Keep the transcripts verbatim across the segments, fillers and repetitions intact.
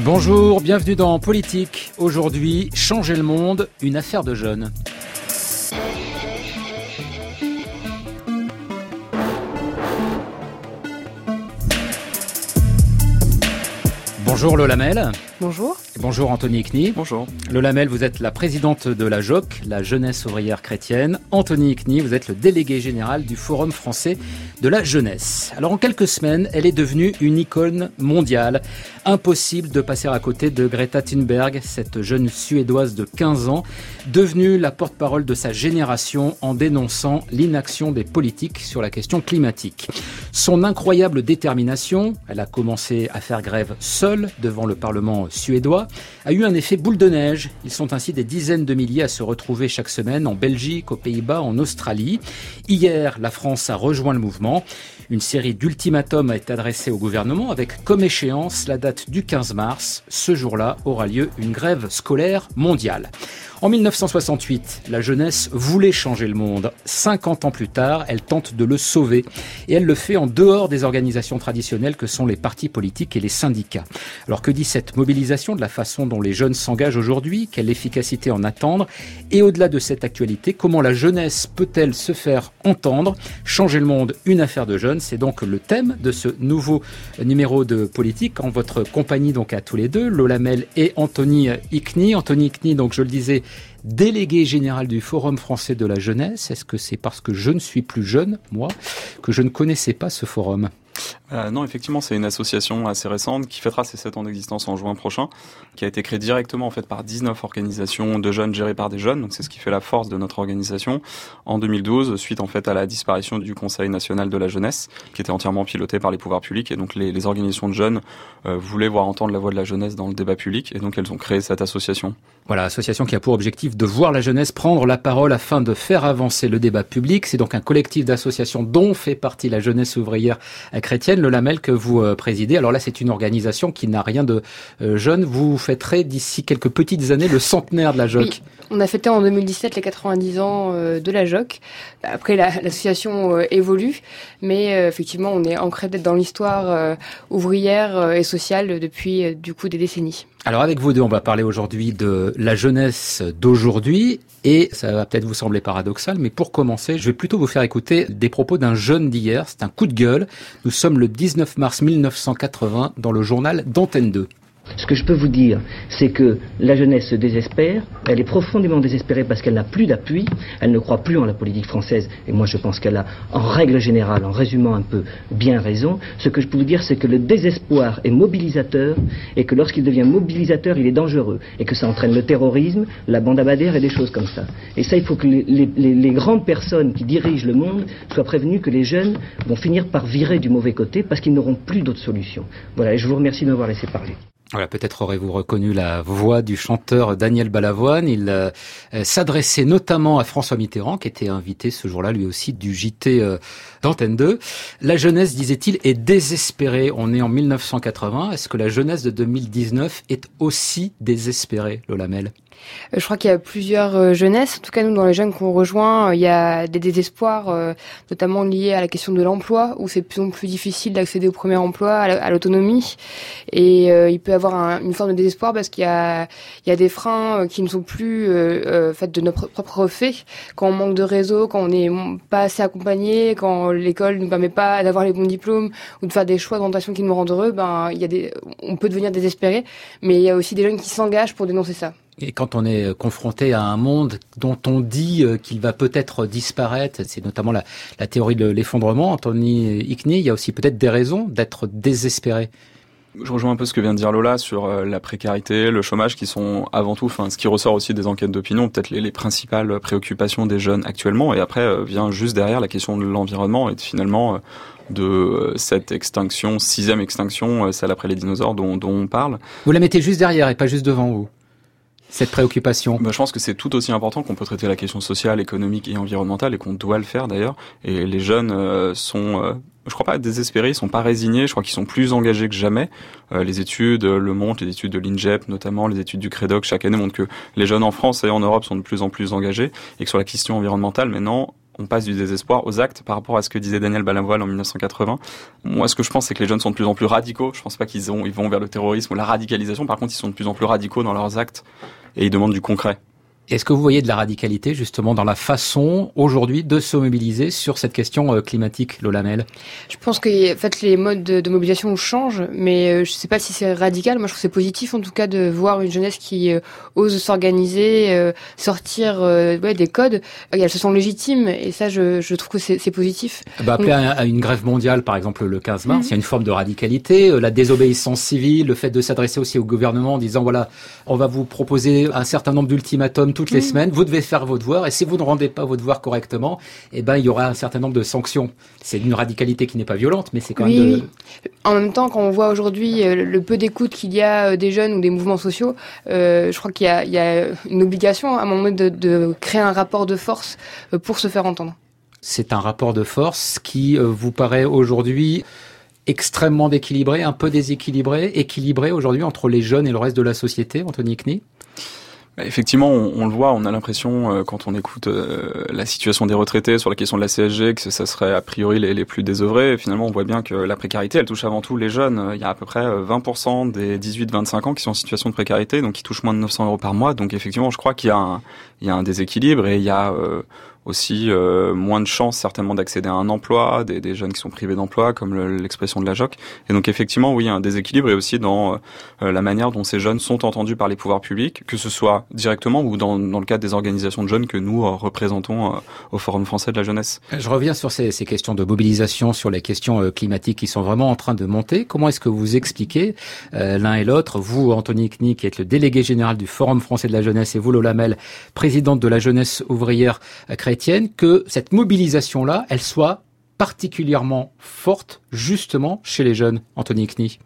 Bonjour, bienvenue dans Politique. Aujourd'hui, changer le monde, une affaire de jeunes. Bonjour Lola Mel. Bonjour. Et bonjour Anthony Icny. Bonjour. Lola Mel, vous êtes la présidente de la J O C, la Jeunesse ouvrière chrétienne. Anthony Icny, vous êtes le délégué général du Forum français de la jeunesse. Alors en quelques semaines, elle est devenue une icône mondiale. Impossible de passer à côté de Greta Thunberg, cette jeune Suédoise de quinze ans, devenue la porte-parole de sa génération en dénonçant l'inaction des politiques sur la question climatique. Son incroyable détermination, elle a commencé à faire grève seule devant le Parlement suédois, a eu un effet boule de neige. Ils sont ainsi des dizaines de milliers à se retrouver chaque semaine en Belgique, aux Pays-Bas, en Australie. Hier, la France a rejoint le mouvement. Une série d'ultimatums a été adressée au gouvernement avec comme échéance la date du quinze mars. Ce jour-là aura lieu une grève scolaire mondiale. En dix-neuf cent soixante-huit, la jeunesse voulait changer le monde. cinquante ans plus tard, elle tente de le sauver. Et elle le fait en dehors des organisations traditionnelles que sont les partis politiques et les syndicats. Alors que dit cette mobilisation de la façon dont les jeunes s'engagent aujourd'hui? Quelle efficacité en attendre? Et au-delà de cette actualité, comment la jeunesse peut-elle se faire entendre? Changer le monde, une affaire de jeunes, c'est donc le thème de ce nouveau numéro de Politique. En votre compagnie donc à tous les deux, Lola Mel et Anthony Icny. Anthony Icny, donc je le disais, délégué général du Forum français de la jeunesse. Est-ce que c'est parce que je ne suis plus jeune, moi, que je ne connaissais pas ce forum ? Euh, non, effectivement, c'est une association assez récente qui fêtera ses sept ans d'existence en juin prochain, qui a été créée directement en fait par dix-neuf organisations de jeunes gérées par des jeunes. Donc c'est ce qui fait la force de notre organisation. En deux mille douze, suite en fait à la disparition du Conseil national de la jeunesse, qui était entièrement piloté par les pouvoirs publics, et donc les, les organisations de jeunes euh, voulaient voir entendre la voix de la jeunesse dans le débat public, et donc elles ont créé cette association. Voilà, association qui a pour objectif de voir la jeunesse prendre la parole afin de faire avancer le débat public. C'est donc un collectif d'associations dont fait partie la Jeunesse ouvrière chrétienne, Lola Mel, que vous euh, présidez. Alors là, c'est une organisation qui n'a rien de euh, jeune. Vous fêterez d'ici quelques petites années le centenaire de la J O C. Oui, on a fêté en deux mille dix-sept les quatre-vingt-dix ans euh, de la J O C. Après, la, l'association euh, évolue, mais euh, effectivement, on est ancré peut-être dans l'histoire euh, ouvrière euh, et sociale depuis euh, du coup des décennies. Alors avec vous deux, on va parler aujourd'hui de la jeunesse d'aujourd'hui et ça va peut-être vous sembler paradoxal, mais pour commencer, je vais plutôt vous faire écouter des propos d'un jeune d'hier. C'est un coup de gueule. Nous sommes le dix-neuf mars mille neuf cent quatre-vingts dans le journal d'Antenne deux. Ce que je peux vous dire, c'est que la jeunesse se désespère, elle est profondément désespérée parce qu'elle n'a plus d'appui, elle ne croit plus en la politique française, et moi je pense qu'elle a, en règle générale, en résumant un peu, bien raison. Ce que je peux vous dire, c'est que le désespoir est mobilisateur, et que lorsqu'il devient mobilisateur, il est dangereux, et que ça entraîne le terrorisme, la bande à Bader et des choses comme ça. Et ça, il faut que les, les, les grandes personnes qui dirigent le monde soient prévenues que les jeunes vont finir par virer du mauvais côté parce qu'ils n'auront plus d'autre solution. Voilà, et je vous remercie de m'avoir laissé parler. Voilà, peut-être aurez-vous reconnu la voix du chanteur Daniel Balavoine. Il euh, s'adressait notamment à François Mitterrand, qui était invité ce jour-là, lui aussi, du J T euh, d'Antenne deux. La jeunesse, disait-il, est désespérée. On est en mille neuf cent quatre-vingts. Est-ce que la jeunesse de deux mille dix-neuf est aussi désespérée, Lola Mel ? Je crois qu'il y a plusieurs euh, jeunesses. En tout cas, nous, dans les jeunes qu'on rejoint, euh, il y a des désespoirs, euh, notamment liés à la question de l'emploi, où c'est de plus en plus difficile d'accéder au premier emploi, à, la, à l'autonomie. Et euh, il peut y avoir un, une forme de désespoir parce qu'il y a, il y a des freins euh, qui ne sont plus euh, euh, faits de notre propre fait. Quand on manque de réseau, quand on n'est pas assez accompagné, quand l'école ne nous permet pas d'avoir les bons diplômes ou de faire des choix d'orientation qui nous rendent heureux, ben, il y a des, on peut devenir désespéré. Mais il y a aussi des jeunes qui s'engagent pour dénoncer ça. Et quand on est confronté à un monde dont on dit qu'il va peut-être disparaître, c'est notamment la, la théorie de l'effondrement, Anthony Icny, il y a aussi peut-être des raisons d'être désespéré. Je rejoins un peu ce que vient de dire Lola sur euh, la précarité, le chômage, qui sont avant tout, enfin, ce qui ressort aussi des enquêtes d'opinion, peut-être les, les principales préoccupations des jeunes actuellement. Et après euh, vient juste derrière la question de l'environnement et de, finalement euh, de euh, cette extinction, sixième extinction, euh, celle après les dinosaures dont, dont on parle. Vous la mettez juste derrière et pas juste devant vous, cette préoccupation? Bah, je pense que c'est tout aussi important qu'on peut traiter la question sociale, économique et environnementale, et qu'on doit le faire d'ailleurs. Et les jeunes euh, sont, euh, je crois pas désespérés, ils sont pas résignés, je crois qu'ils sont plus engagés que jamais. Euh, les études le montrent, les études de l'INJEP notamment, les études du CREDOC chaque année montrent que les jeunes en France et en Europe sont de plus en plus engagés, et que sur la question environnementale maintenant, on passe du désespoir aux actes par rapport à ce que disait Daniel Balavoine en dix-neuf cent quatre-vingts. Moi, ce que je pense, c'est que les jeunes sont de plus en plus radicaux. Je pense pas qu'ils ont, ils vont vers le terrorisme ou la radicalisation. Par contre, ils sont de plus en plus radicaux dans leurs actes et ils demandent du concret. Est-ce que vous voyez de la radicalité justement dans la façon aujourd'hui de se mobiliser sur cette question climatique, Lola Mel? Je pense que en fait, les modes de, de mobilisation changent, mais je ne sais pas si c'est radical. Moi, je trouve que c'est positif en tout cas de voir une jeunesse qui euh, ose s'organiser, euh, sortir euh, ouais, des codes. Elles se sentent légitimes et ça, je, je trouve que c'est, c'est positif. Bah, appeler à, à une grève mondiale, par exemple le quinze mars, il mmh. y a une forme de radicalité. La désobéissance civile, le fait de s'adresser aussi au gouvernement en disant voilà, on va vous proposer un certain nombre d'ultimatums toutes les mmh. semaines, vous devez faire vos devoirs, et si vous ne rendez pas vos devoirs correctement, eh ben, il y aura un certain nombre de sanctions. C'est une radicalité qui n'est pas violente, mais c'est quand oui, même de... Oui. En même temps, quand on voit aujourd'hui le peu d'écoute qu'il y a des jeunes ou des mouvements sociaux, euh, je crois qu'il y a, il y a une obligation à un moment de, de créer un rapport de force pour se faire entendre. C'est un rapport de force qui euh, vous paraît aujourd'hui extrêmement déséquilibré, un peu déséquilibré, équilibré aujourd'hui entre les jeunes et le reste de la société, Anthony Knie? Effectivement, on, on le voit, on a l'impression, euh, quand on écoute euh, la situation des retraités sur la question de la C S G, que ça serait a priori les, les plus désœuvrés. Et finalement, on voit bien que la précarité, elle touche avant tout les jeunes. Il y a à peu près vingt pour cent des dix-huit vingt-cinq ans qui sont en situation de précarité, donc qui touchent moins de neuf cents euros par mois. Donc effectivement, je crois qu'il y a un, il y a un déséquilibre et il y a... Euh, aussi euh, moins de chances certainement d'accéder à un emploi, des, des jeunes qui sont privés d'emploi, comme le, l'expression de la J O C. Et donc effectivement, oui, il y a un déséquilibre et aussi dans euh, la manière dont ces jeunes sont entendus par les pouvoirs publics, que ce soit directement ou dans, dans le cadre des organisations de jeunes que nous euh, représentons euh, au Forum français de la jeunesse. Je reviens sur ces, ces questions de mobilisation, sur les questions euh, climatiques qui sont vraiment en train de monter. Comment est-ce que vous expliquez euh, l'un et l'autre, vous, Anthony Knie, qui êtes le délégué général du Forum français de la jeunesse, et vous, Lola Mel, présidente de la jeunesse ouvrière chrétienne, que cette mobilisation-là, elle soit particulièrement forte, justement, chez les jeunes, Anthony Knie?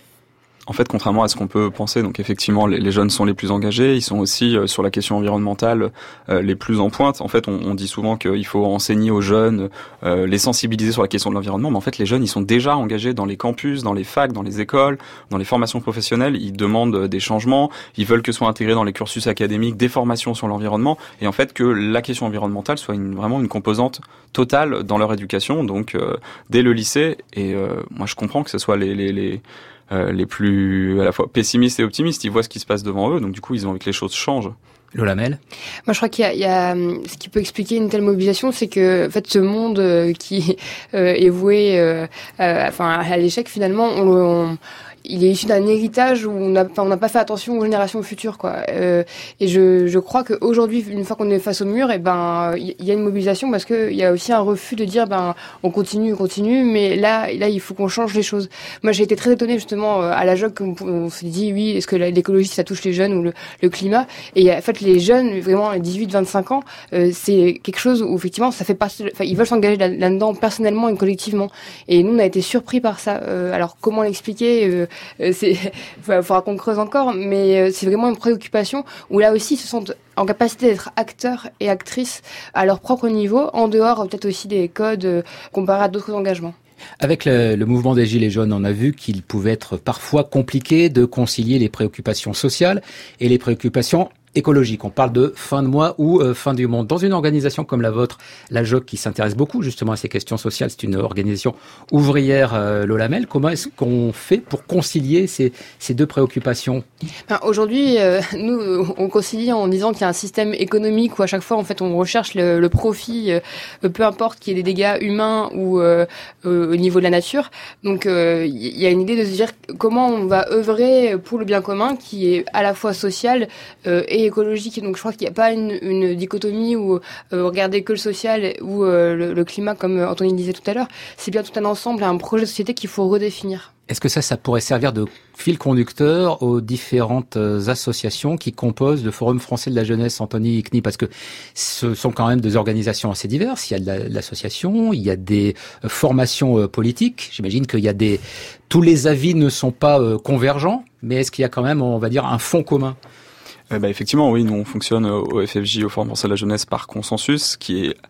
En fait, contrairement à ce qu'on peut penser, donc effectivement, les, les jeunes sont les plus engagés. Ils sont aussi euh, sur la question environnementale euh, les plus en pointe. En fait, on, on dit souvent qu'il faut enseigner aux jeunes, euh, les sensibiliser sur la question de l'environnement. Mais en fait, les jeunes, ils sont déjà engagés dans les campus, dans les facs, dans les écoles, dans les formations professionnelles. Ils demandent des changements. Ils veulent que soient intégrés dans les cursus académiques des formations sur l'environnement. Et en fait, que la question environnementale soit une, vraiment une composante totale dans leur éducation. Donc, euh, dès le lycée. Et euh, moi, je comprends que ce soit les, les, les Euh, les plus à la fois pessimistes et optimistes. Ils voient ce qui se passe devant eux, donc du coup ils ont envie que les choses changent. Lola Mel? Moi je crois qu'il y a, il y a ce qui peut expliquer une telle mobilisation, c'est que en fait ce monde euh, qui euh, est voué euh, à, enfin, à l'échec finalement, on, on il est issu d'un héritage où on n'a on n'a pas fait attention aux générations futures, quoi. Euh, et je, je crois qu'aujourd'hui, une fois qu'on est face au mur, et ben il y a une mobilisation parce que il y a aussi un refus de dire ben on continue, on continue, mais là là il faut qu'on change les choses. Moi j'ai été très étonnée justement à la J O C, on, on s'est dit oui, est-ce que l'écologie ça touche les jeunes ou le, le climat? Et en fait les jeunes, vraiment les dix-huit vingt-cinq ans, euh, c'est quelque chose où effectivement ça fait partie, enfin ils veulent s'engager là, là-dedans personnellement et collectivement. Et nous on a été surpris par ça. Euh, alors comment l'expliquer? euh, Euh, c'est, il faudra qu'on creuse encore, mais euh, c'est vraiment une préoccupation où là aussi ils se sentent en capacité d'être acteurs et actrices à leur propre niveau, en dehors peut-être aussi des codes euh, comparés à d'autres engagements. Avec le, le mouvement des Gilets jaunes, on a vu qu'il pouvait être parfois compliqué de concilier les préoccupations sociales et les préoccupations écologiques. On parle de fin de mois ou euh, fin du monde. Dans une organisation comme la vôtre, la J O C, qui s'intéresse beaucoup justement à ces questions sociales, c'est une organisation ouvrière, euh, Lola Mel. Comment est-ce qu'on fait pour concilier ces, ces deux préoccupations? Ben, aujourd'hui, euh, nous, on concilie en disant qu'il y a un système économique où à chaque fois, en fait, on recherche le, le profit, euh, peu importe qu'il y ait des dégâts humains ou euh, euh, au niveau de la nature. Donc, il euh, y a une idée de se dire comment on va œuvrer pour le bien commun qui est à la fois social euh, et écologique. Donc je crois qu'il n'y a pas une, une dichotomie où euh, regarder que le social ou euh, le, le climat, comme Anthony disait tout à l'heure. C'est bien tout un ensemble, un projet de société qu'il faut redéfinir. Est-ce que ça, ça pourrait servir de fil conducteur aux différentes associations qui composent le Forum français de la jeunesse, Anthony Knie? Parce que ce sont quand même des organisations assez diverses. Il y a de, la, de l'association, il y a des formations politiques. J'imagine qu'il y a des... Tous les avis ne sont pas convergents, mais est-ce qu'il y a quand même, on va dire, un fond commun? Euh, bah, effectivement, oui, nous on fonctionne au F F J, au Forum français de la jeunesse, par consensus, qui est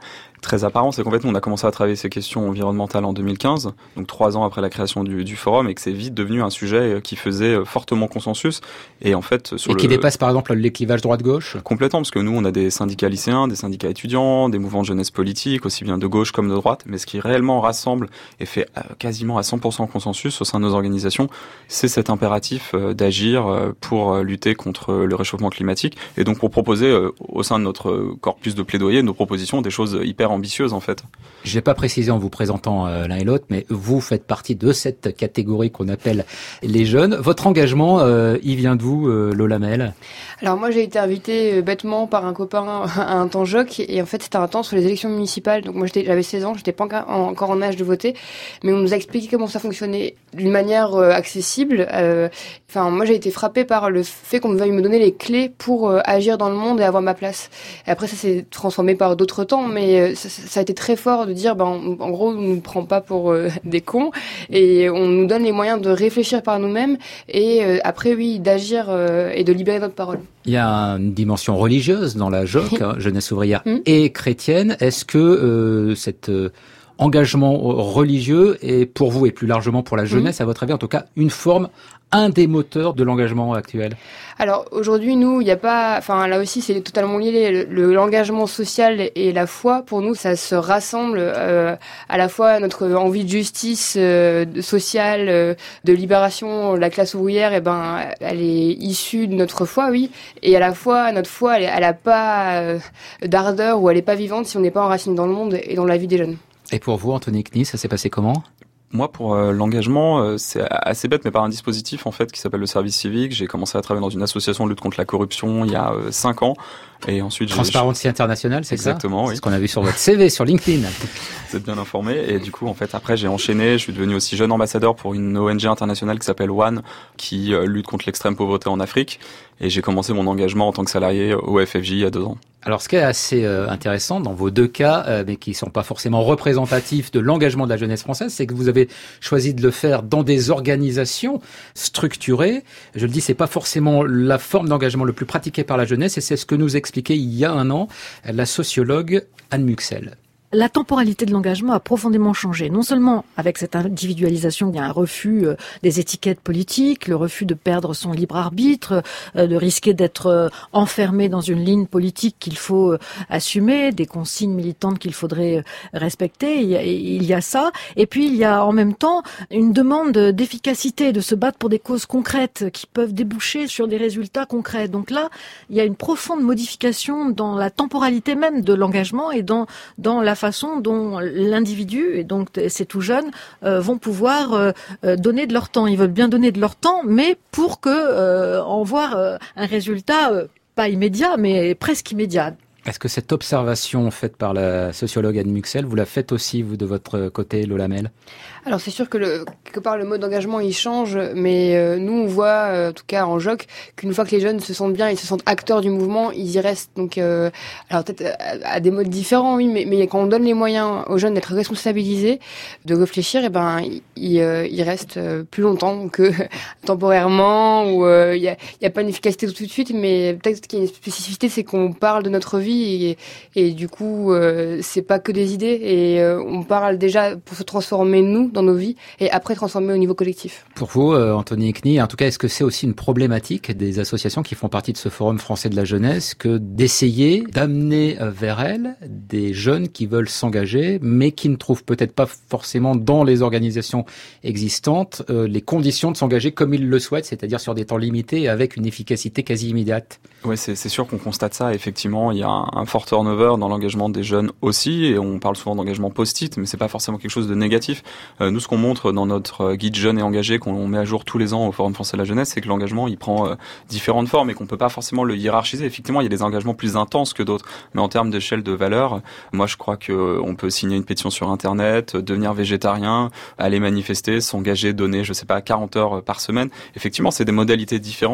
très apparent, c'est qu'en fait, nous, on a commencé à travailler ces questions environnementales en deux mille quinze, donc trois ans après la création du, du forum, et que c'est vite devenu un sujet qui faisait fortement consensus. Et en fait, sur et le... qui dépasse par exemple les clivages droite-gauche ? Complètement, parce que nous, on a des syndicats lycéens, des syndicats étudiants, des mouvements de jeunesse politique, aussi bien de gauche comme de droite, mais ce qui réellement rassemble et fait quasiment à cent pour cent consensus au sein de nos organisations, c'est cet impératif d'agir pour lutter contre le réchauffement climatique, et donc pour proposer au sein de notre corpus de plaidoyer, nos propositions, des choses hyper ambitieuses en fait. Je n'ai pas précisé en vous présentant euh, l'un et l'autre, mais vous faites partie de cette catégorie qu'on appelle les jeunes. Votre engagement, euh, il vient de vous, euh, Lola Mel ? Alors moi j'ai été invitée euh, bêtement par un copain à un temps joc, et en fait c'était un temps sur les élections municipales. Donc moi j'étais, j'avais seize ans, j'étais pas encore en âge de voter, mais on nous a expliqué comment ça fonctionnait d'une manière euh, accessible. Euh, enfin moi j'ai été frappée par le fait qu'on veuille me donner les clés pour euh, agir dans le monde et avoir ma place. Et après ça s'est transformé par d'autres temps, mais euh, ça, ça a été très fort de dire ben en, en gros on nous prend pas pour euh, des cons, et on nous donne les moyens de réfléchir par nous-mêmes, et euh, après oui d'agir euh, et de libérer notre parole. Il y a une dimension religieuse dans la J O C, hein, jeunesse ouvrière et chrétienne. Est-ce que euh, cet euh, engagement religieux est pour vous et plus largement pour la jeunesse, à votre avis, en tout cas, une forme, un des moteurs de l'engagement actuel ? Alors aujourd'hui, nous, il n'y a pas, enfin là aussi, c'est totalement lié. Le, le, l'engagement social et la foi, pour nous, ça se rassemble euh, à la fois notre envie de justice euh, sociale, euh, de libération. La classe ouvrière, eh ben, elle est issue de notre foi, oui, et à la fois notre foi, elle, elle a pas euh, d'ardeur, ou elle est pas vivante si on n'est pas enraciné dans le monde et dans la vie des jeunes. Et pour vous, Anthony Knie, ça s'est passé comment ? Moi, pour euh, l'engagement, euh, c'est assez bête, mais par un dispositif en fait qui s'appelle le service civique. J'ai commencé à travailler dans une association de lutte contre la corruption il y a euh, cinq ans, et ensuite Transparency International, c'est exactement, ça ? oui. C'est ce qu'on a vu sur votre C V sur LinkedIn. Vous êtes bien informé. Et du coup, en fait, après, j'ai enchaîné. Je suis devenu aussi jeune ambassadeur pour une O N G internationale qui s'appelle One, qui euh, lutte contre l'extrême pauvreté en Afrique. Et j'ai commencé mon engagement en tant que salarié au F F J il y a deux ans. Alors, ce qui est assez euh, intéressant dans vos deux cas, euh, mais qui sont pas forcément représentatifs de l'engagement de la jeunesse française, c'est que vous avez choisi de le faire dans des organisations structurées. Je le dis, c'est pas forcément la forme d'engagement le plus pratiqué par la jeunesse, et c'est ce que nous expliquait il y a un an la sociologue Anne Muxel. La temporalité de l'engagement a profondément changé. Non seulement avec cette individualisation, il y a un refus euh, des étiquettes politiques, le refus de perdre son libre arbitre, euh, de risquer d'être euh, enfermé dans une ligne politique qu'il faut euh, assumer, des consignes militantes qu'il faudrait euh, respecter. Il y, a, il y a ça. Et puis il y a en même temps une demande d'efficacité, de se battre pour des causes concrètes qui peuvent déboucher sur des résultats concrets. Donc là, il y a une profonde modification dans la temporalité même de l'engagement et dans, dans la façon dont l'individu, et donc ces tout jeunes, euh, vont pouvoir euh, donner de leur temps. Ils veulent bien donner de leur temps, mais pour que euh, en voir euh, un résultat euh, pas immédiat, mais presque immédiat. Est-ce que cette observation faite par la sociologue Anne Muxel, vous la faites aussi, vous, de votre côté, Lola Mel ? Alors c'est sûr que le, quelque part le mode d'engagement il change, mais euh, nous on voit, euh, en tout cas en J O C, qu'une fois que les jeunes se sentent bien, ils se sentent acteurs du mouvement, ils y restent. Donc, euh, alors peut-être à, à des modes différents, oui, mais, mais quand on donne les moyens aux jeunes d'être responsabilisés, de réfléchir, et ben ils, euh, ils restent plus longtemps que temporairement, ou il euh, y a, y a pas une efficacité tout de suite, mais peut-être qu'il y a une spécificité, c'est qu'on parle de notre vie, et, et du coup euh, c'est pas que des idées, et euh, on parle déjà pour se transformer nous dans nos vies, et après transformer au niveau collectif. Pour vous, euh, Anthony Knie, en tout cas, est-ce que c'est aussi une problématique des associations qui font partie de ce Forum français de la jeunesse que d'essayer d'amener vers elles des jeunes qui veulent s'engager, mais qui ne trouvent peut-être pas forcément dans les organisations existantes euh, les conditions de s'engager comme ils le souhaitent, c'est-à-dire sur des temps limités et avec une efficacité quasi immédiate? Oui, c'est, c'est sûr qu'on constate ça. Effectivement, il y a un, un fort turnover dans l'engagement des jeunes aussi, et on parle souvent d'engagement post-it, mais c'est pas forcément quelque chose de négatif. Euh, nous, ce qu'on montre dans notre guide jeune et engagé qu'on met à jour tous les ans au Forum français de la jeunesse, c'est que l'engagement, il prend euh, différentes formes et qu'on peut pas forcément le hiérarchiser. Effectivement, il y a des engagements plus intenses que d'autres, mais en termes d'échelle de valeur, moi, je crois que on peut signer une pétition sur Internet, devenir végétarien, aller manifester, s'engager, donner, je sais pas, quarante heures par semaine. Effectivement, c'est des modalités différentes,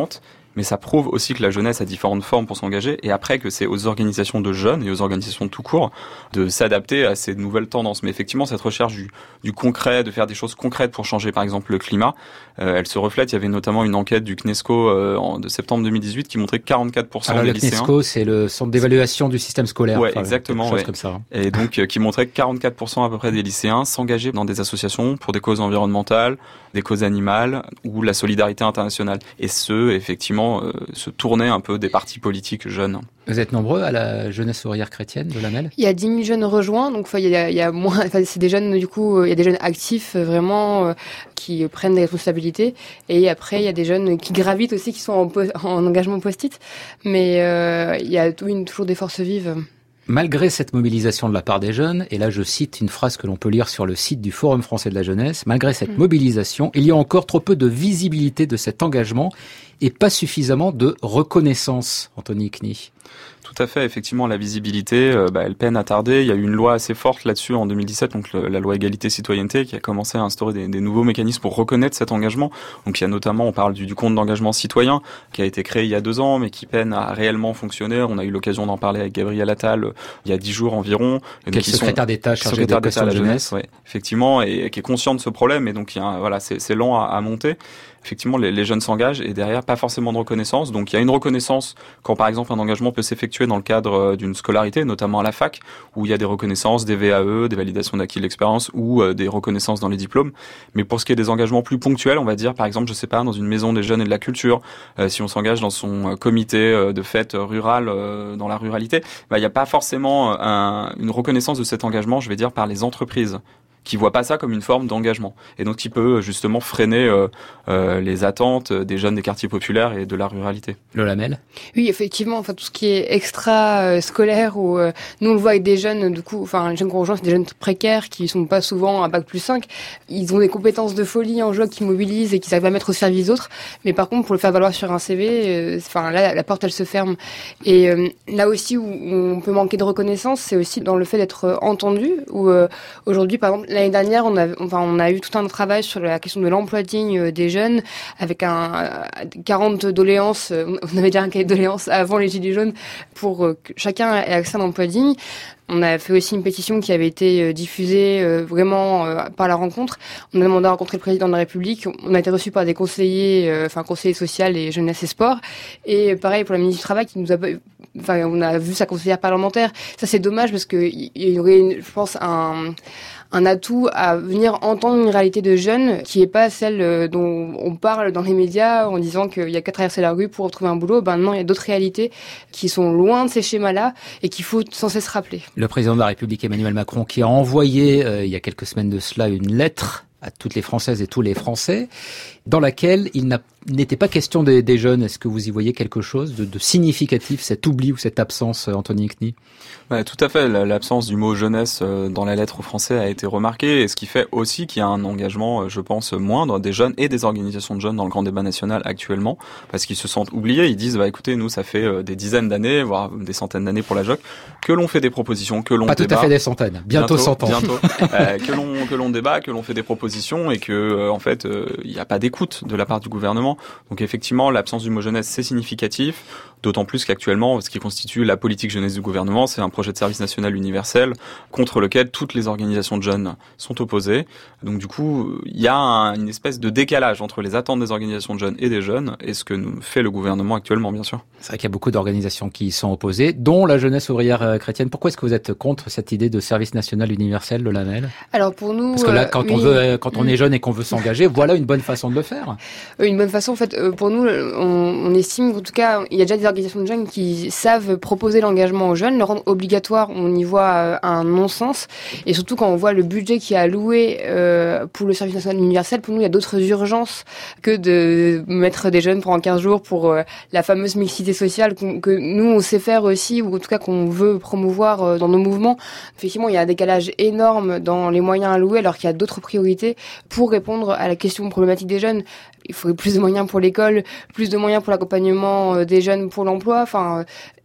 mais ça prouve aussi que la jeunesse a différentes formes pour s'engager, et après que c'est aux organisations de jeunes et aux organisations tout court de s'adapter à ces nouvelles tendances. Mais effectivement, cette recherche du, du concret, de faire des choses concrètes pour changer par exemple le climat, euh, elle se reflète. Il y avait notamment une enquête du CNESCO euh, en, de septembre deux mille dix-huit qui montrait que quarante-quatre pour cent Alors, des le lycéens... CNESCO, c'est le centre d'évaluation du système scolaire. Ouais, enfin, exactement. Ouais. Ouais. Comme ça. Et donc, euh, qui montrait que quarante-quatre pour cent à peu près des lycéens s'engageaient dans des associations pour des causes environnementales, des causes animales ou la solidarité internationale. Et ce, effectivement, euh, se tournaient un peu des partis politiques jeunes. Vous êtes nombreux à la jeunesse ouvrière chrétienne de l'A M E L ? Il y a dix mille jeunes rejoints, donc il y a, il y a moins, enfin, c'est des jeunes du coup, il y a des jeunes actifs vraiment euh, qui prennent des responsabilités, et après il y a des jeunes qui gravitent aussi, qui sont en, po- en engagement post-it, mais euh, il y a tout, une, toujours des forces vives. Malgré cette mobilisation de la part des jeunes, et là je cite une phrase que l'on peut lire sur le site du Forum français de la jeunesse, malgré cette mmh. mobilisation, il y a encore trop peu de visibilité de cet engagement et pas suffisamment de reconnaissance, Anthony Knie. Tout à fait, effectivement, la visibilité, euh, bah, elle peine à tarder. Il y a eu une loi assez forte là-dessus en deux mille dix-sept, donc le, la loi égalité-citoyenneté, qui a commencé à instaurer des, des nouveaux mécanismes pour reconnaître cet engagement. Donc il y a notamment, on parle du, du compte d'engagement citoyen, qui a été créé il y a deux ans, mais qui peine à réellement fonctionner. On a eu l'occasion d'en parler avec Gabriel Attal euh, il y a dix jours environ. Et Quel secrétaire sont, d'État chargé secrétaire de la d'État à la jeunesse, jeunesse, ouais, effectivement, et, et qui est conscient de ce problème. Et donc il y a un, voilà, c'est, c'est lent à, à monter. Effectivement, les, les jeunes s'engagent et derrière, pas forcément de reconnaissance. Donc, il y a une reconnaissance quand, par exemple, un engagement peut s'effectuer dans le cadre d'une scolarité, notamment à la fac, où il y a des reconnaissances, des V A E, des validations d'acquis de l'expérience ou euh, des reconnaissances dans les diplômes. Mais pour ce qui est des engagements plus ponctuels, on va dire, par exemple, je sais pas, dans une maison des jeunes et de la culture, euh, si on s'engage dans son comité euh, de fête rurale euh, dans la ruralité, bah, il n'y a pas forcément un, une reconnaissance de cet engagement, je vais dire, par les entreprises, qui voit pas ça comme une forme d'engagement et donc qui peut justement freiner euh, euh, les attentes des jeunes des quartiers populaires et de la ruralité. Lola Mel ? Oui, effectivement, enfin tout ce qui est extra euh, scolaire ou euh, nous on le voit avec des jeunes du coup, enfin les jeunes qu'on rejoint, c'est des jeunes précaires qui sont pas souvent à bac plus cinq. Ils ont des compétences de folie en jeu qui mobilisent et qui savent pas mettre au service d'autres, mais par contre pour le faire valoir sur un C V, enfin euh, là la porte elle se ferme. Et euh, là aussi où on peut manquer de reconnaissance, c'est aussi dans le fait d'être entendu. Où euh, aujourd'hui par exemple l'année dernière, on a, enfin, on a eu tout un travail sur la question de l'emploi digne des jeunes, avec un quarante doléances. On avait déjà un cahier de doléances avant les Gilets jaunes pour que chacun ait accès à un emploi digne. On a fait aussi une pétition qui avait été diffusée euh, vraiment euh, par la rencontre. On a demandé à rencontrer le président de la République. On a été reçus par des conseillers, euh, enfin conseillers social et jeunesse et sport. Et pareil pour la ministre du Travail qui nous a, enfin on a vu sa conseillère parlementaire. Ça c'est dommage parce que il y aurait, je pense, un un atout à venir entendre une réalité de jeunes qui est pas celle dont on parle dans les médias en disant qu'il y a qu'à traverser la rue pour retrouver un boulot. Ben non, il y a d'autres réalités qui sont loin de ces schémas-là et qu'il faut sans cesse rappeler. Le président de la République, Emmanuel Macron, qui a envoyé euh, il y a quelques semaines de cela une lettre à toutes les Françaises et tous les Français, dans laquelle il n'a, n'était pas question des, des jeunes. Est-ce que vous y voyez quelque chose de, de significatif, cet oubli ou cette absence, Anthony Knie ? Ouais, tout à fait. L'absence du mot jeunesse dans la lettre aux Français a été remarquée, et ce qui fait aussi qu'il y a un engagement, je pense, moindre des jeunes et des organisations de jeunes dans le grand débat national actuellement, parce qu'ils se sentent oubliés. Ils disent, bah écoutez, nous, ça fait des dizaines d'années, voire des centaines d'années pour la J O C, que l'on fait des propositions, que l'on pas débat. Pas tout à fait des centaines, bientôt, bientôt cent ans. Bientôt, euh, que l'on que l'on débat, que l'on fait des propositions, et que euh, en fait, il euh, n'y a pas d'écoute de la part du gouvernement. Donc effectivement, l'absence du mot jeunesse, c'est significatif. D'autant plus qu'actuellement, ce qui constitue la politique jeunesse du gouvernement, c'est un projet de service national universel contre lequel toutes les organisations de jeunes sont opposées. Donc du coup, il y a un, une espèce de décalage entre les attentes des organisations de jeunes et des jeunes et ce que fait le gouvernement actuellement, bien sûr. C'est vrai qu'il y a beaucoup d'organisations qui y sont opposées, dont la jeunesse ouvrière chrétienne. Pourquoi est-ce que vous êtes contre cette idée de service national universel, Lola Mel ? Alors pour nous, parce que là, quand euh, on oui. veut, quand on est jeune et qu'on veut s'engager, voilà une bonne façon de le faire. Une bonne façon, en fait, pour nous, on, on estime qu'en tout cas, il y a déjà des organisations de jeunes qui savent proposer l'engagement aux jeunes, le rendre obligatoire, on y voit un non-sens. Et surtout quand on voit le budget qui est alloué euh, pour le service national universel, pour nous, il y a d'autres urgences que de mettre des jeunes pendant quinze jours pour euh, la fameuse mixité sociale que nous, on sait faire aussi, ou en tout cas qu'on veut promouvoir euh, dans nos mouvements. Effectivement, il y a un décalage énorme dans les moyens alloués, alors qu'il y a d'autres priorités pour répondre à la question problématique des jeunes. Il faudrait plus de moyens pour l'école, plus de moyens pour l'accompagnement des jeunes pour l'emploi. Enfin,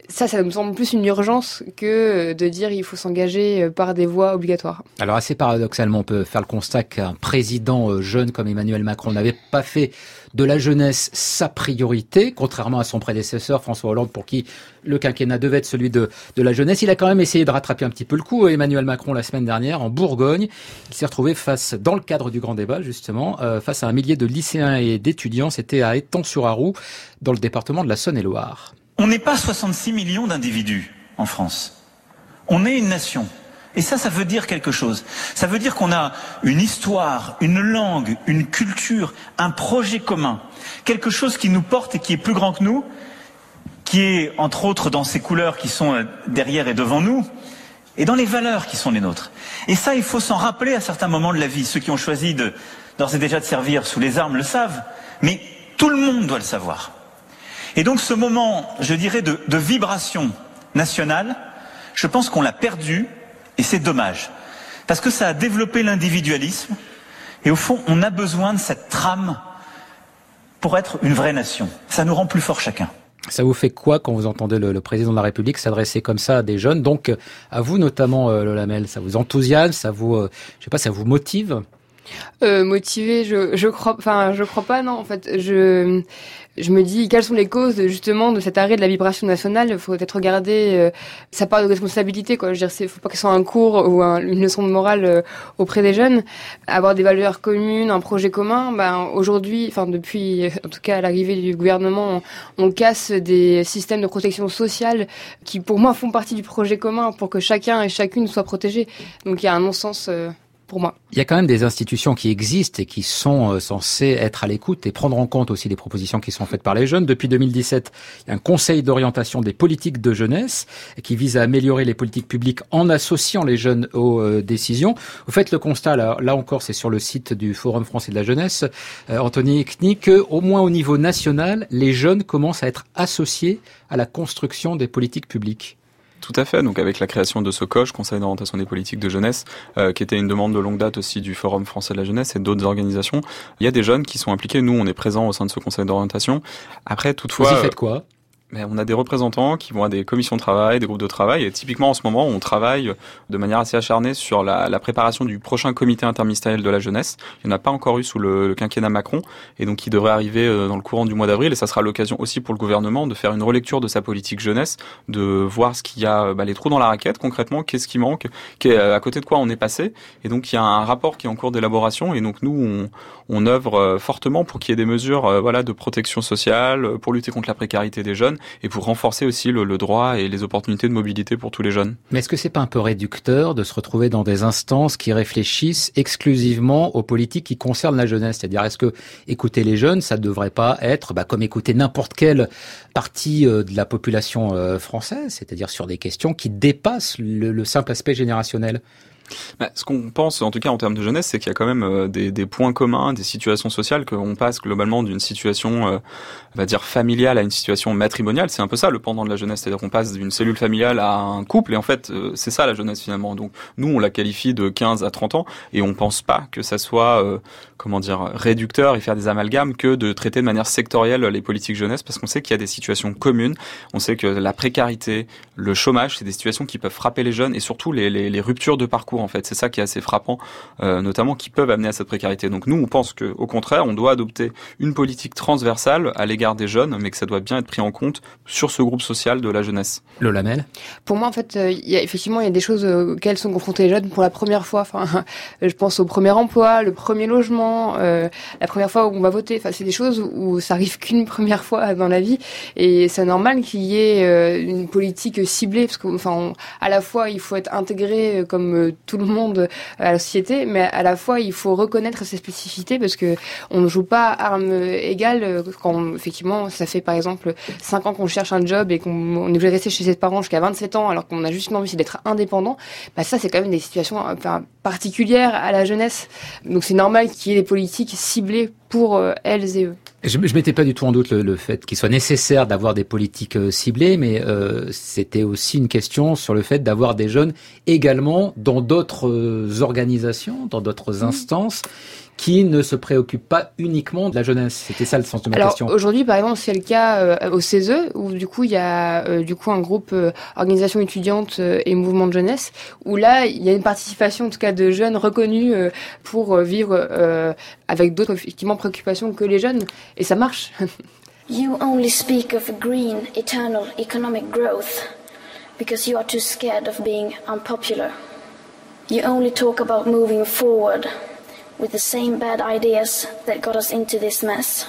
ça, ça me semble plus une urgence que de dire il faut s'engager par des voies obligatoires. Alors assez paradoxalement, on peut faire le constat qu'un président jeune comme Emmanuel Macron n'avait pas fait de la jeunesse sa priorité, contrairement à son prédécesseur François Hollande, pour qui le quinquennat devait être celui de, de la jeunesse. Il a quand même essayé de rattraper un petit peu le coup. Emmanuel Macron, la semaine dernière, en Bourgogne, il s'est retrouvé face, dans le cadre du grand débat justement, euh, face à un millier de lycéens et d'étudiants. C'était à Étang-sur-Arroux, dans le département de la Saône-et-Loire. On n'est pas soixante-six millions d'individus en France. On est une nation. Et ça, ça veut dire quelque chose. Ça veut dire qu'on a une histoire, une langue, une culture, un projet commun. Quelque chose qui nous porte et qui est plus grand que nous, qui est, entre autres, dans ces couleurs qui sont derrière et devant nous, et dans les valeurs qui sont les nôtres. Et ça, il faut s'en rappeler à certains moments de la vie. Ceux qui ont choisi de, d'ores et déjà de servir sous les armes le savent, mais tout le monde doit le savoir. Et donc ce moment, je dirais, de, de vibration nationale, je pense qu'on l'a perdu, et c'est dommage. Parce que ça a développé l'individualisme, et au fond, on a besoin de cette trame pour être une vraie nation. Ça nous rend plus forts chacun. Ça vous fait quoi quand vous entendez le, le président de la République s'adresser comme ça à des jeunes, donc à vous notamment, euh, Lola Mel, ça vous enthousiasme, ça vous, euh, je sais pas, ça vous motive? Euh, motivé, je, je crois, enfin, je crois pas, non. En fait, je, je me dis quelles sont les causes justement de cet arrêt de la vibration nationale. Il faut peut-être regarder euh, sa part de responsabilité, quoi. Je veux dire, c'est, faut pas que ce soit un cours ou un, une leçon de morale euh, auprès des jeunes. Avoir des valeurs communes, un projet commun. Ben aujourd'hui, enfin depuis, en tout cas à l'arrivée du gouvernement, on, on casse des systèmes de protection sociale qui, pour moi, font partie du projet commun pour que chacun et chacune soit protégé. Donc il y a un non-sens. Euh, Pour moi. Il y a quand même des institutions qui existent et qui sont euh, censées être à l'écoute et prendre en compte aussi les propositions qui sont faites par les jeunes. Depuis deux mille dix-sept, il y a un conseil d'orientation des politiques de jeunesse qui vise à améliorer les politiques publiques en associant les jeunes aux euh, décisions. Vous faites le constat, là, là encore, c'est sur le site du Forum français de la jeunesse, euh, Anthony Knie, que au moins au niveau national, les jeunes commencent à être associés à la construction des politiques publiques. Tout à fait. Donc avec la création de ce C O J, Conseil d'orientation des politiques de jeunesse, euh, qui était une demande de longue date aussi du Forum français de la jeunesse et d'autres organisations, il y a des jeunes qui sont impliqués. Nous, on est présents au sein de ce Conseil d'orientation. Après, toutefois, vous y faites quoi ? Mais on a des représentants qui vont à des commissions de travail, des groupes de travail, et typiquement en ce moment, on travaille de manière assez acharnée sur la, la préparation du prochain comité interministériel de la jeunesse. Il n'y en a pas encore eu sous le, le quinquennat Macron, et donc il devrait arriver dans le courant du mois d'avril, et ça sera l'occasion aussi pour le gouvernement de faire une relecture de sa politique jeunesse, de voir ce qu'il y a, bah, les trous dans la raquette concrètement, qu'est-ce qui manque, à côté de quoi on est passé, et donc il y a un rapport qui est en cours d'élaboration, et donc nous on, on œuvre fortement pour qu'il y ait des mesures, euh, voilà, de protection sociale, pour lutter contre la précarité des jeunes, et pour renforcer aussi le, le droit et les opportunités de mobilité pour tous les jeunes. Mais est-ce que c'est pas un peu réducteur de se retrouver dans des instances qui réfléchissent exclusivement aux politiques qui concernent la jeunesse ? C'est-à-dire, est-ce que écouter les jeunes, ça ne devrait pas être bah, comme écouter n'importe quelle partie euh, de la population euh, française, c'est-à-dire sur des questions qui dépassent le, le simple aspect générationnel ? Bah, ce qu'on pense, en tout cas en termes de jeunesse, c'est qu'il y a quand même euh, des, des points communs, des situations sociales, qu'on passe globalement d'une situation, euh, on va dire familiale à une situation matrimoniale. C'est un peu ça le pendant de la jeunesse, c'est-à-dire qu'on passe d'une cellule familiale à un couple, et en fait euh, c'est ça la jeunesse finalement. Donc nous on la qualifie de quinze à trente ans, et on pense pas que ça soit euh, comment dire réducteur et faire des amalgames que de traiter de manière sectorielle les politiques jeunesse, parce qu'on sait qu'il y a des situations communes. On sait que la précarité, le chômage, c'est des situations qui peuvent frapper les jeunes, et surtout les, les, les ruptures de parcours. En fait, c'est ça qui est assez frappant, euh, notamment qui peuvent amener à cette précarité. Donc nous, on pense que, au contraire, on doit adopter une politique transversale à l'égard des jeunes, mais que ça doit bien être pris en compte sur ce groupe social de la jeunesse. Lola Mel ? Pour moi, en fait, euh, il y a, effectivement, il y a des choses auxquelles sont confrontés les jeunes pour la première fois. Enfin, je pense au premier emploi, le premier logement, euh, la première fois où on va voter. Enfin, c'est des choses où ça arrive qu'une première fois dans la vie, et c'est normal qu'il y ait euh, une politique ciblée, parce que, enfin, on, à la fois, il faut être intégré euh, comme euh, tout le monde à la société, mais à la fois il faut reconnaître ses spécificités, parce que on ne joue pas à armes égales quand effectivement ça fait par exemple cinq ans qu'on cherche un job et qu'on on est obligé de rester chez ses parents jusqu'à vingt-sept ans alors qu'on a juste une envie, c'est d'être indépendant. Bah ça c'est quand même des situations enfin, particulières à la jeunesse, donc c'est normal qu'il y ait des politiques ciblées pour euh, elles et eux. Je ne mettais pas du tout en doute le, le fait qu'il soit nécessaire d'avoir des politiques euh, ciblées, mais euh, c'était aussi une question sur le fait d'avoir des jeunes également dans d'autres euh, organisations, dans d'autres instances, qui ne se préoccupe pas uniquement de la jeunesse. C'était ça le sens de ma Alors, question. Aujourd'hui, par exemple, c'est le cas euh, au C E S E, où du coup, il y a euh, du coup un groupe euh, organisation étudiante euh, et mouvement de jeunesse, où là, il y a une participation, en tout cas, de jeunes reconnus euh, pour euh, vivre euh, avec d'autres, effectivement, préoccupations que les jeunes. Et ça marche. You only speak of green, eternal economic growth because you are too scared of being unpopular. You only talk about moving forward with the same bad ideas that got us into this mess,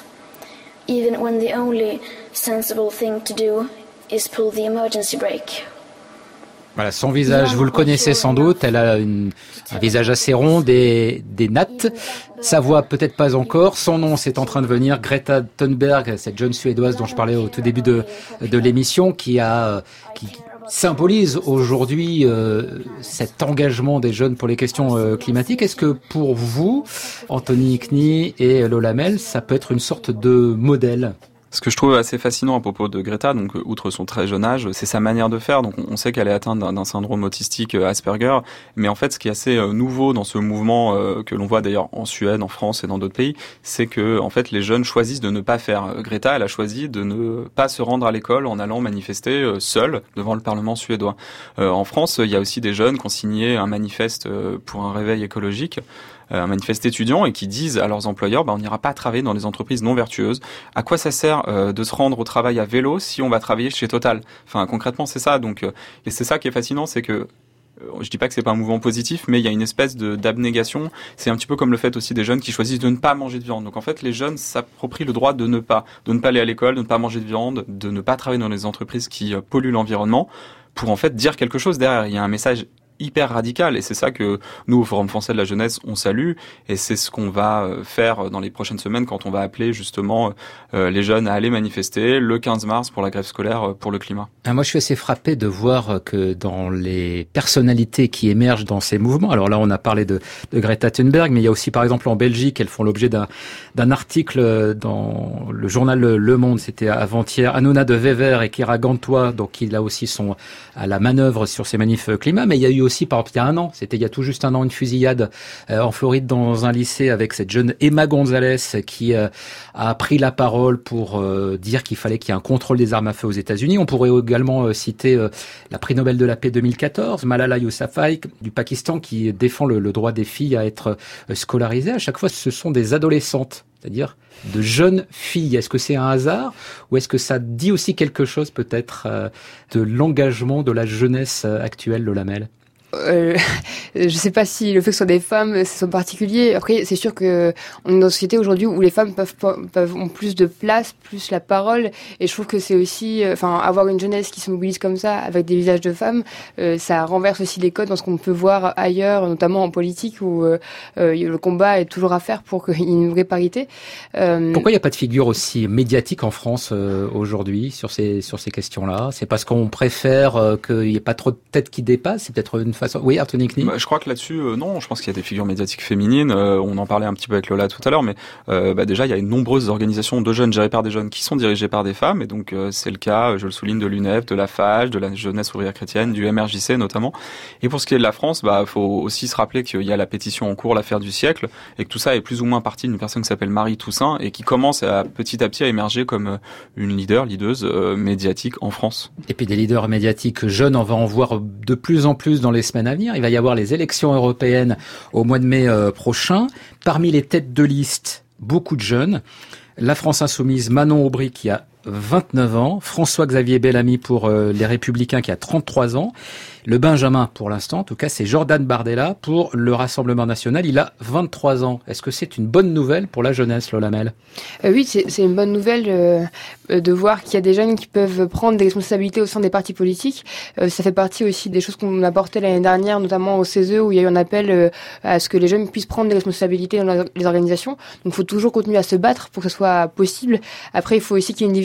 even when the only sensible thing to do is pull the emergency brake. Voilà, son visage, vous le connaissez sans doute, elle a une, un visage assez rond, des, des nattes, sa voix peut-être pas encore, son nom c'est en train de venir, Greta Thunberg, cette jeune Suédoise dont je parlais au tout début de, de l'émission, qui a, qui symbolise aujourd'hui euh, cet engagement des jeunes pour les questions euh, climatiques. Est-ce que pour vous, Anthony Knie et Lola Mell, ça peut être une sorte de modèle ? Ce que je trouve assez fascinant à propos de Greta, donc outre son très jeune âge, c'est sa manière de faire. Donc on sait qu'elle est atteinte d'un, d'un syndrome autistique Asperger, mais en fait ce qui est assez nouveau dans ce mouvement euh, que l'on voit d'ailleurs en Suède, en France et dans d'autres pays, c'est que en fait les jeunes choisissent de ne pas faire. Greta, elle a choisi de ne pas se rendre à l'école en allant manifester euh, seule devant le Parlement suédois. Euh, en France, il y a aussi des jeunes qui ont signé un manifeste euh, pour un réveil écologique, un manifeste étudiant, et qui disent à leurs employeurs, bah, on n'ira pas travailler dans les entreprises non vertueuses. À quoi ça sert euh, de se rendre au travail à vélo si on va travailler chez Total ? Enfin, concrètement, c'est ça. Donc, euh, et c'est ça qui est fascinant, c'est que euh, je dis pas que c'est pas un mouvement positif, mais il y a une espèce de d'abnégation. C'est un petit peu comme le fait aussi des jeunes qui choisissent de ne pas manger de viande. Donc en fait, les jeunes s'approprient le droit de ne pas, de ne pas aller à l'école, de ne pas manger de viande, de ne pas travailler dans les entreprises qui euh, polluent l'environnement, pour en fait dire quelque chose derrière. Il y a un message hyper radical, et c'est ça que nous au Forum français de la jeunesse on salue, et c'est ce qu'on va faire dans les prochaines semaines quand on va appeler justement euh, les jeunes à aller manifester le quinze mars pour la grève scolaire pour le climat. Ah, moi je suis assez frappé de voir que dans les personnalités qui émergent dans ces mouvements, alors là on a parlé de, de Greta Thunberg, mais il y a aussi par exemple en Belgique, elles font l'objet d'un, d'un article dans le journal Le Monde, c'était avant-hier, Hanouna de Wever et Kira Gantois, donc qui là aussi sont à la manœuvre sur ces manifs climat, mais il y a eu aussi, par exemple, il y a un an, c'était il y a tout juste un an, une fusillade euh, en Floride dans un lycée avec cette jeune Emma Gonzalez qui euh, a pris la parole pour euh, dire qu'il fallait qu'il y ait un contrôle des armes à feu aux États-Unis. On pourrait également euh, citer euh, la prix Nobel de la paix deux mille quatorze, Malala Yousafzai du Pakistan, qui défend le, le droit des filles à être euh, scolarisées. À chaque fois, ce sont des adolescentes, c'est-à-dire de jeunes filles. Est-ce que c'est un hasard ou est-ce que ça dit aussi quelque chose peut-être euh, de l'engagement de la jeunesse actuelle, Lola Mell ? Euh, je sais pas si le fait que ce soit des femmes, c'est en particulier. Après, c'est sûr que on est dans une société aujourd'hui où les femmes peuvent, peuvent ont plus de place, plus la parole. Et je trouve que c'est aussi, enfin, avoir une jeunesse qui se mobilise comme ça, avec des visages de femmes, euh, ça renverse aussi les codes dans ce qu'on peut voir ailleurs, notamment en politique, où euh, le combat est toujours à faire pour qu'il y ait une vraie parité. Euh... Pourquoi il n'y a pas de figure aussi médiatique en France euh, aujourd'hui sur ces sur ces questions-là ? C'est parce qu'on préfère euh, qu'il n'y ait pas trop de têtes qui dépassent. C'est peut-être une façon. Oui, Anthony Knie. Bah, je crois que là-dessus, euh, non. Je pense qu'il y a des figures médiatiques féminines. Euh, on en parlait un petit peu avec Lola tout à l'heure, mais euh, bah, déjà, il y a une nombreuses organisations de jeunes gérées par des jeunes qui sont dirigées par des femmes, et donc euh, c'est le cas, je le souligne, de l'U N E F, de la F A G, de la Jeunesse ouvrière chrétienne, du M R J C notamment. Et pour ce qui est de la France, bah, faut aussi se rappeler qu'il y a la pétition en cours, l'affaire du siècle, et que tout ça est plus ou moins parti d'une personne qui s'appelle Marie Toussaint et qui commence à petit à petit à émerger comme une leader, leaduse euh, médiatique en France. Et puis des leaders médiatiques jeunes, on va en voir de plus en plus dans les semaines à venir. Il va y avoir les élections européennes au mois de mai euh, prochain. Parmi les têtes de liste, beaucoup de jeunes. La France Insoumise, Manon Aubry qui a vingt-neuf ans, François-Xavier Bellamy pour euh, les Républicains qui a trente-trois ans, le Benjamin pour l'instant, en tout cas c'est Jordan Bardella pour le Rassemblement National, il a vingt-trois ans. Est-ce que c'est une bonne nouvelle pour la jeunesse, Lola Mell ? euh, Oui, c'est, c'est une bonne nouvelle euh, de voir qu'il y a des jeunes qui peuvent prendre des responsabilités au sein des partis politiques. Euh, ça fait partie aussi des choses qu'on apportait l'année dernière, notamment au C E S E, où il y a eu un appel euh, à ce que les jeunes puissent prendre des responsabilités dans les organisations. Donc il faut toujours continuer à se battre pour que ce soit possible. Après, il faut aussi qu'il y ait une diversité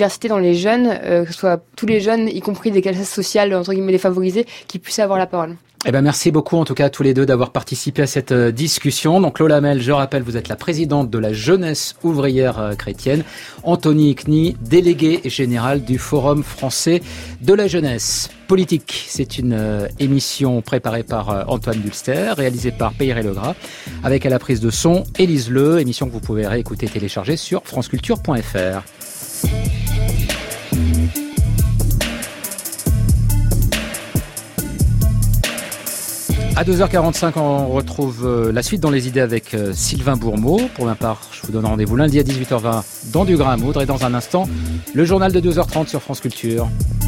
diversité dans les jeunes, euh, que ce soit tous les jeunes, y compris des classes sociales entre guillemets défavorisées, qui puissent avoir la parole. Eh ben merci beaucoup en tout cas à tous les deux d'avoir participé à cette euh, discussion. Donc Lola Mel, je rappelle, vous êtes la présidente de la jeunesse ouvrière euh, chrétienne. Anthony Ikni, délégué général du Forum français de la jeunesse politique. C'est une euh, émission préparée par euh, Antoine Dulster, réalisée par Peyre Legras, avec à la prise de son Élise Leu, émission que vous pouvez réécouter et télécharger sur franceculture point f r. À deux heures quarante-cinq, on retrouve la suite dans les idées avec Sylvain Bourmeau. Pour ma part, je vous donne rendez-vous lundi à dix-huit heures vingt dans Du Grain à Moudre. Et dans un instant, le journal de deux heures trente sur France Culture.